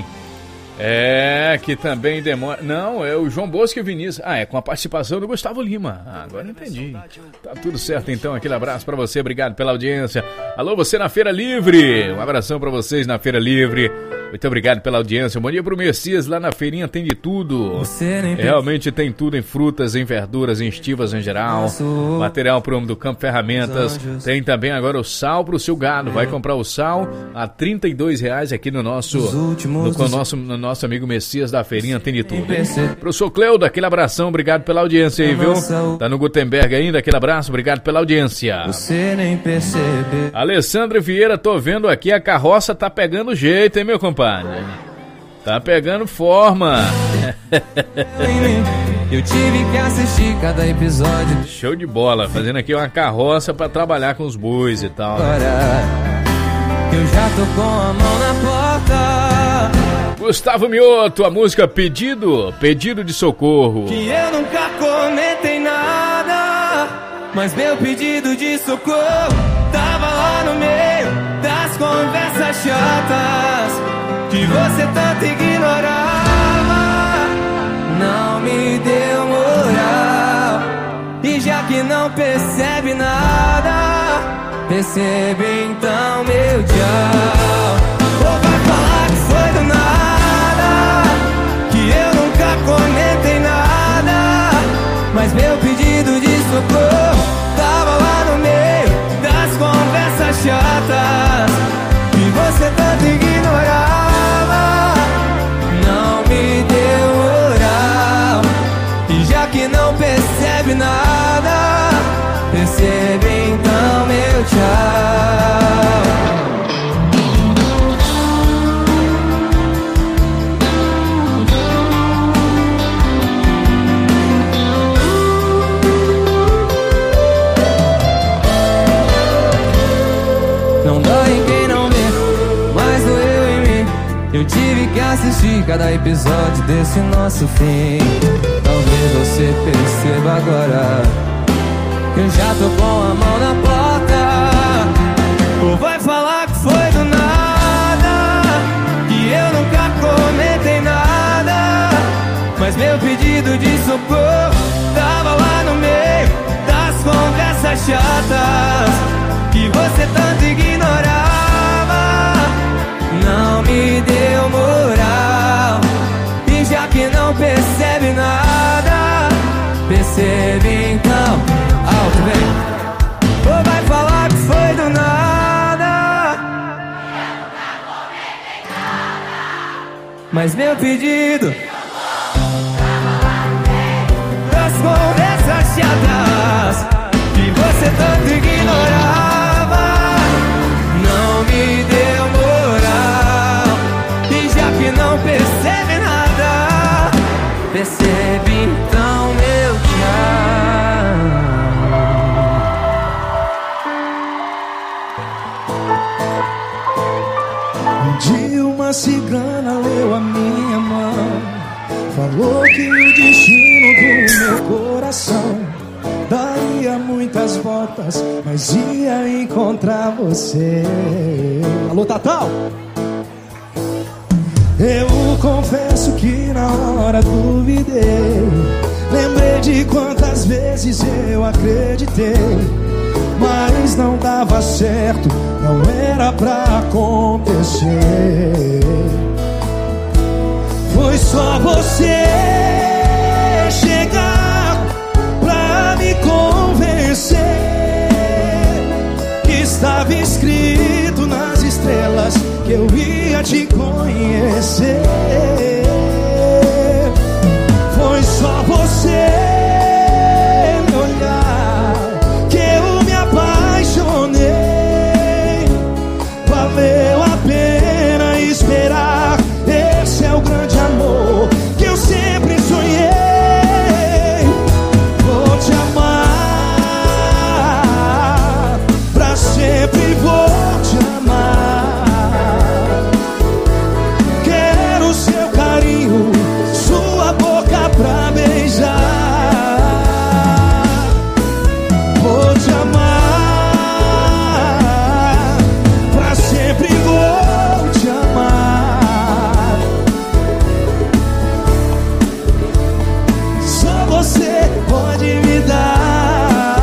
Speaker 1: é, que também demora. Não, é o João Bosco e o Vinícius. Ah, é com a participação do Gustavo Lima. Ah, agora eu entendi. Tá tudo certo então, aquele abraço pra você, obrigado pela audiência. Alô, você na Feira Livre, um abração pra vocês na Feira Livre. Muito obrigado pela audiência. Bom dia pro Messias, lá na feirinha tem de tudo. Realmente tem tudo em frutas, em verduras, em estivas em geral. Material pro homem do campo, ferramentas. Tem também agora o sal pro seu gado. Vai comprar o sal a trinta e dois reais aqui no nosso, no, com o nosso, no nosso amigo Messias da feirinha tem de tudo. Hein? Professor Cleudo, aquele abração, obrigado pela audiência aí, viu? Tá no Gutenberg ainda, aquele abraço, obrigado pela audiência.
Speaker 6: Você nem percebeu.
Speaker 1: Alessandro Vieira, tô vendo aqui, a carroça tá pegando jeito, hein, meu compadre? Tá pegando forma.
Speaker 6: Eu tive que assistir cada episódio.
Speaker 1: Show de bola, fazendo aqui uma carroça pra trabalhar com os bois e tal.
Speaker 6: Agora eu já tô com a mão na porta.
Speaker 1: Gustavo Mioto, a música Pedido, Pedido de Socorro.
Speaker 6: Que eu nunca comentei nada, mas meu pedido de socorro tava lá no meio das conversas chatas que você tanto ignorava. Não me dê
Speaker 10: Recebe então meu tchau. Ou vai falar que foi do nada, que eu nunca comentei nada, mas meu pedido de socorro tava lá no meio das conversas chatas que você tanto ignorava. Não me deu moral, e já que não percebe nada, recebe então meu tchau. Não dói em quem não vê, mas doeu em mim. Eu tive que assistir cada episódio desse nosso fim. Talvez você perceba agora, eu já tô com a mão na porta. Ou vai falar que foi do nada, que eu nunca comentei nada, mas meu pedido de socorro tava lá no meio das conversas chatas que você tanto ignorava. Não me deu moral, e já que não percebe nada, percebe então. Alto, vem. Ou vai falar que foi do nada, mas meu pedido das conversas chatas que você tanto ignorava, não me deu moral, e já que não percebe nada, percebe então meu tchau.
Speaker 11: Um dia uma cigana leu a minha mão, falou que o destino do meu coração daria muitas voltas, mas ia encontrar você. Alô, Tatão? Eu confesso que na hora duvidei, lembrei de quantas vezes eu acreditei, mas não dava certo, não era pra acontecer. Foi só você chegar pra me convencer que estava escrito nas estrelas que eu ia te conhecer. Foi só você me olhar que eu me apaixonei. Valeu a pena esperar, esse é o grande amor que eu sempre sonhei. Vou te amar, pra sempre vou te amar. Quero seu carinho, sua boca pra beijar. Vou te amar, pra sempre vou te amar. Só você pode me dar.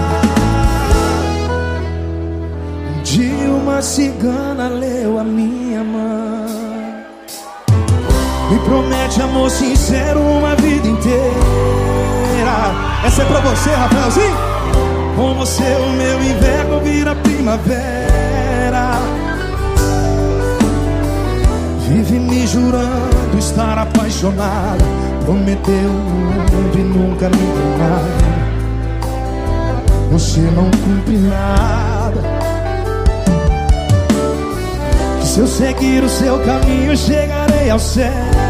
Speaker 11: Um dia uma cigana leu a minha mão, me promete amor sincero uma vida inteira. Essa é pra você, Rafaelzinho. Com você o meu inverno vira primavera. Vive me jurando estar apaixonada, prometeu o mundo e nunca me deu nada. Você não cumpre nada. Que se eu seguir o seu caminho chegarei ao céu.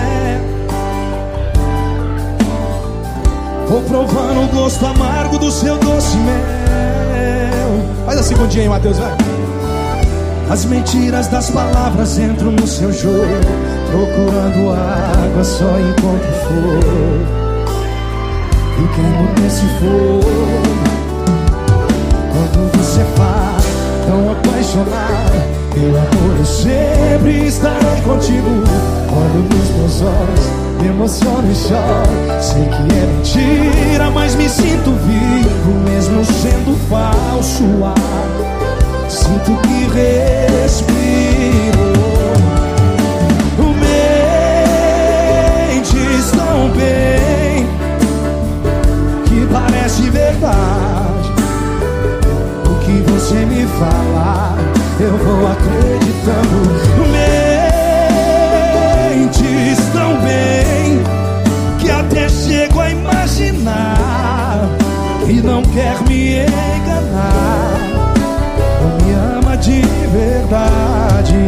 Speaker 11: Vou provando o gosto amargo do seu doce mel. Faz a segundinha aí, Matheus, vai. As mentiras das palavras entram no seu jogo, procurando água só encontro fogo. E queimo nesse fogo. Quando você fala tão apaixonado, meu amor, eu sempre estarei contigo. Olho nos meus olhos, me emociono e choro. Sei que é mentira, mas me sinto vivo, mesmo sendo falso ar. sinto que respiro. Mentes tão bem que parece verdade. O que você me fala, eu vou acreditando. Mentes tão bem que até chego a imaginar e não quer me enganar. Não me ama de verdade.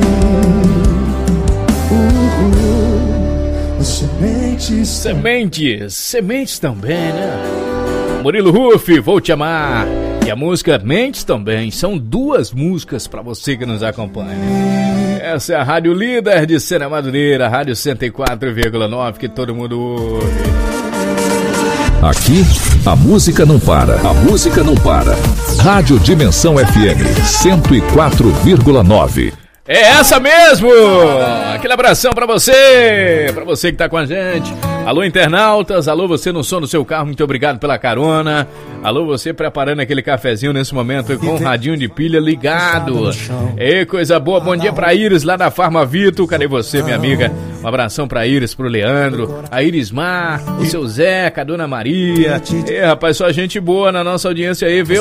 Speaker 11: Uhul. Sementes.
Speaker 1: Sementes, sementes também, né? Murilo Ruff, Vou Te Amar. E a música Mentes também. São duas músicas pra você que nos acompanha. Essa é a Rádio Líder de Sena Madureira, Rádio cento e quatro vírgula nove, que todo mundo ouve.
Speaker 2: Aqui, a música não para. A música não para. Rádio Dimensão F M, cento e quatro vírgula nove.
Speaker 1: É essa mesmo! Aquele abração pra você, pra você que tá com a gente. Alô, internautas, alô, você no som do seu carro, muito obrigado pela carona. Alô, você preparando aquele cafezinho nesse momento com o radinho de pilha ligado. Ei, coisa boa, bom dia pra Iris lá da Farma Vito. Cadê você, minha amiga? Um abração pra Iris, pro Leandro, a Iris Mar, o seu Zeca, a Dona Maria. Ei, rapaz, só gente boa na nossa audiência aí, viu?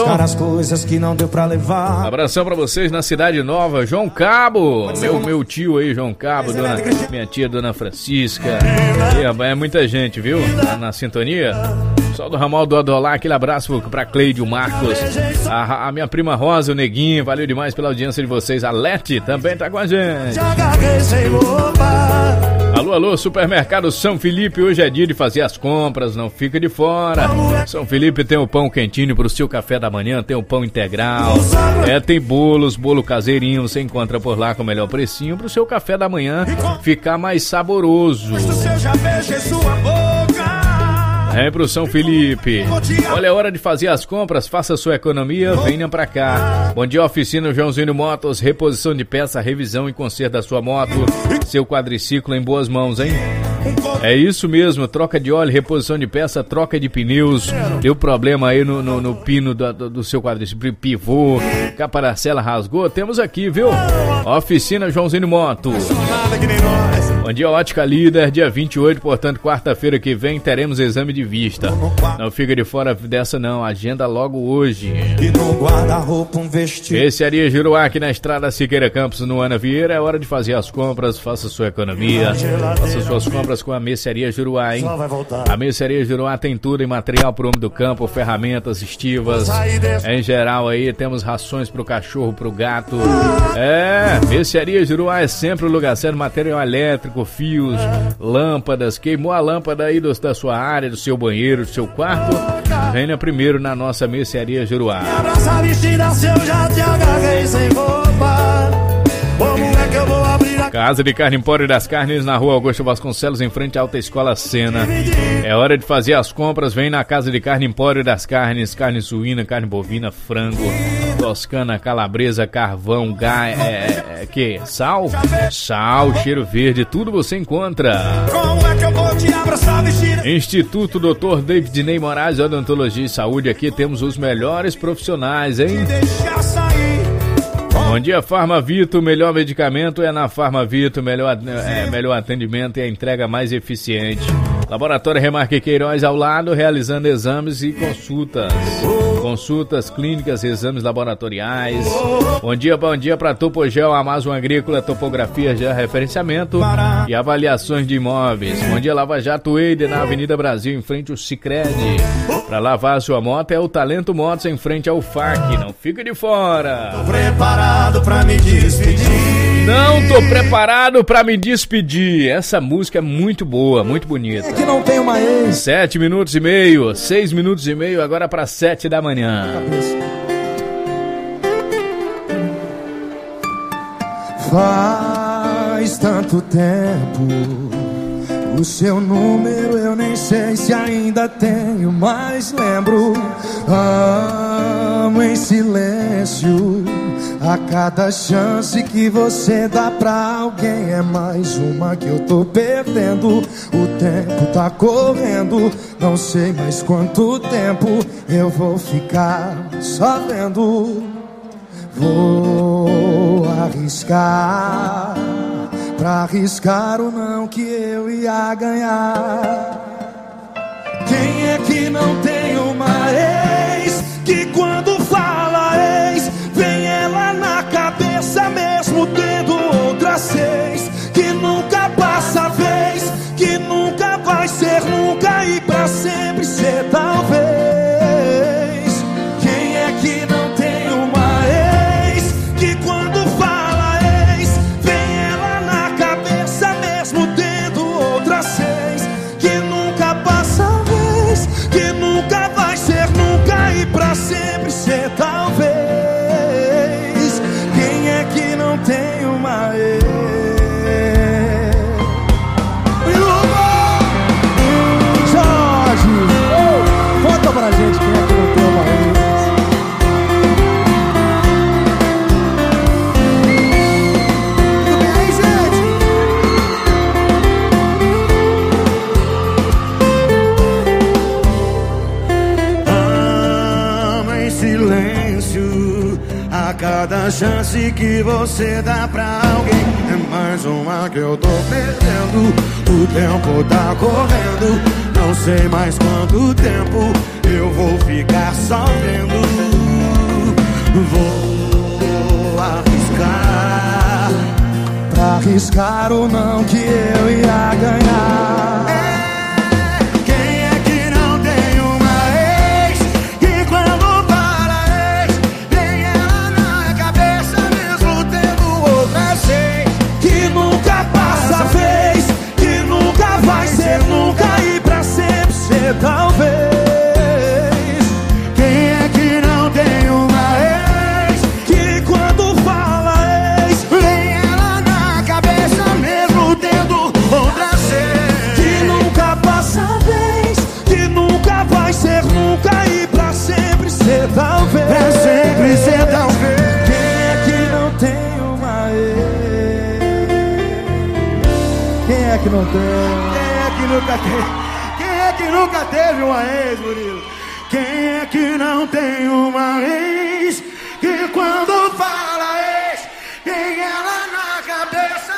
Speaker 1: Abração pra vocês na Cidade Nova, João Cabo, meu, meu tio aí, João Cabo, dona, minha tia, Dona Francisca. Ei, rapaz, é muita gente, viu? Na, na sintonia. Só do ramal do Adolá, aquele abraço pra Cleide, o Marcos, a, a minha prima Rosa, o Neguinho, valeu demais pela audiência de vocês. A Lete também tá com a gente. Alô, alô, Supermercado São Felipe, hoje é dia de fazer as compras, não fica de fora. São Felipe tem o pão quentinho pro seu café da manhã, tem o pão integral, é, tem bolos, bolo caseirinho, você encontra por lá com o melhor precinho pro seu café da manhã ficar mais saboroso. É pro São Felipe. Olha, é hora de fazer as compras, faça sua economia, venha pra cá. Bom dia, oficina Joãozinho Motos, reposição de peça, revisão e conserto da sua moto, seu quadriciclo em boas mãos, hein? É isso mesmo, troca de óleo, reposição de peça, troca de pneus. Deu problema aí no, no, no pino do, do, do seu quadriciclo, pivô, que a paracela rasgou, temos aqui, viu? Oficina Joãozinho Motos. Bom dia, Ótica Líder, dia vinte e oito, portanto, quarta-feira que vem, teremos exame de vista. Não fica de fora dessa não, agenda logo hoje. Mercearia Juruá aqui na estrada Siqueira Campos, no Ana Vieira, é hora de fazer as compras, faça sua economia, faça suas compras com a Mercearia Juruá, hein? A Mercearia Juruá tem tudo em material pro homem do campo, ferramentas, estivas, em geral aí, temos rações pro cachorro, pro gato. É, Mercearia Juruá é sempre o lugar certo, material elétrico, fios, lâmpadas, queimou a lâmpada aí do, da sua área, do seu banheiro, do seu quarto, venha primeiro na nossa Mercearia Juruá. Casa de Carne Empório das Carnes, na rua Augusto Vasconcelos, em frente à Alta Escola Sena. É hora de fazer as compras, vem na Casa de Carne Empório das Carnes, carne suína, carne bovina, frango, toscana, calabresa, carvão, gás, é, é, que? Sal? Sal, cheiro verde, tudo você encontra. Instituto doutor David Ney Moraes, Odontologia e Saúde, aqui temos os melhores profissionais, hein? Bom dia, Farma Vito, melhor medicamento é na Farma Vito, melhor, é, melhor atendimento e a entrega mais eficiente. Laboratório Remarque Queiroz ao lado, realizando exames e consultas. Consultas clínicas, exames laboratoriais. Bom dia, bom dia para Topogel, Amazon Agrícola, topografia, georreferenciamento e avaliações de imóveis. Bom dia, Lava Jato Eider, na Avenida Brasil, em frente ao Sicredi. Para lavar a sua moto é o Talento Motos, em frente ao F A C. Não fica de fora.
Speaker 8: Tô preparado pra me despedir.
Speaker 1: Não tô preparado pra me despedir. Essa música é muito boa, muito bonita.
Speaker 11: É que não tem uma ex.
Speaker 1: Sete minutos e meio, seis minutos e meio, agora para sete da manhã.
Speaker 11: Faz tanto tempo, o seu número eu nem sei se ainda tenho, mas lembro. Amo em silêncio, a cada chance que você dá pra alguém é mais uma que eu tô perdendo. O tempo tá correndo, não sei mais quanto tempo eu vou ficar só vendo Vou arriscar, pra arriscar o não que eu ia ganhar. Quem é que não tem uma ex, que quando fala ex, vem ela na cabeça mesmo tendo outras seis, que nunca passa a vez, que nunca vai ser nunca e pra sempre ser talvez. Quem é que não tem uma ex, que quando fala ex, vem ela na cabeça mesmo tendo outras seis, que nunca passa a vez, que nunca vai ser nunca e pra sempre ser talvez. Quem é que não tem uma ex? Jorge, conta pra gente quem é que não tem uma ex. Tudo bem aí, gente?
Speaker 8: Ama em silêncio a cada chance que você dá pra alguém. É mais uma que eu tô perdendo. O tempo tá correndo. Não sei mais quanto tempo eu vou ficar só vendo. Vou arriscar,
Speaker 11: pra arriscar o não que eu ia ganhar.
Speaker 8: quem é que não tem uma ex, que quando fala ex, vem ela na cabeça mesmo tendo outra seis,
Speaker 11: Que nunca passa a vez, que nunca vai ser nunca e pra sempre ser talvez.
Speaker 8: quem é que não tem uma ex,
Speaker 11: Que quando fala ex,
Speaker 8: vem ela na cabeça mesmo tendo outra seis,
Speaker 11: que nunca passa a vez, que nunca vai ser nunca e pra sempre ser talvez.
Speaker 8: pra sempre ser talvez.
Speaker 11: Quem é que não tem uma ex? Quem é que não tem?
Speaker 8: Quem é que nunca teve? Quem é que nunca teve uma ex, Murilo? Quem é que não tem uma ex, que quando fala ex, vem ela na cabeça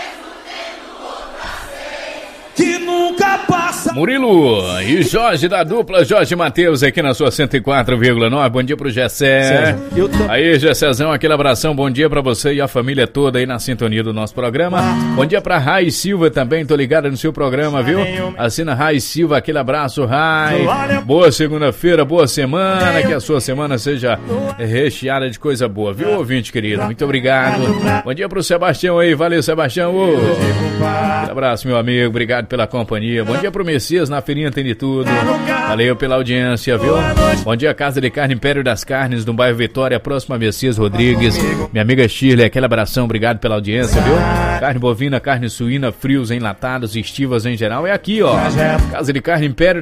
Speaker 11: Que nunca passa.
Speaker 1: Murilo e Jorge da dupla Jorge Matheus aqui na sua cento e quatro vírgula nove. Bom dia pro Gessé.
Speaker 11: Eu tô...
Speaker 1: Aí, Gessezão, aquele abração. Bom dia pra você e a família toda aí na sintonia do nosso programa. Bom dia pra Rai Silva também, tô ligado no seu programa, viu? Assina Rai Silva, aquele abraço, Rai. Boa segunda-feira, boa semana, que a sua semana seja recheada de coisa boa, viu, ouvinte querido? Muito obrigado. Bom dia pro Sebastião aí, valeu, Sebastião. Ô, aquele abraço, meu amigo, obrigado pela companhia. Bom dia pro Messias, na feirinha tem de tudo. Valeu pela audiência, viu? Bom dia, Casa de Carne Império das Carnes, no bairro Vitória, próximo a Messias Rodrigues. Minha amiga Shirley, aquele abração, obrigado pela audiência, viu? Carne bovina, carne suína, frios, enlatados, estivas em geral, é aqui, ó. Casa de Carne Império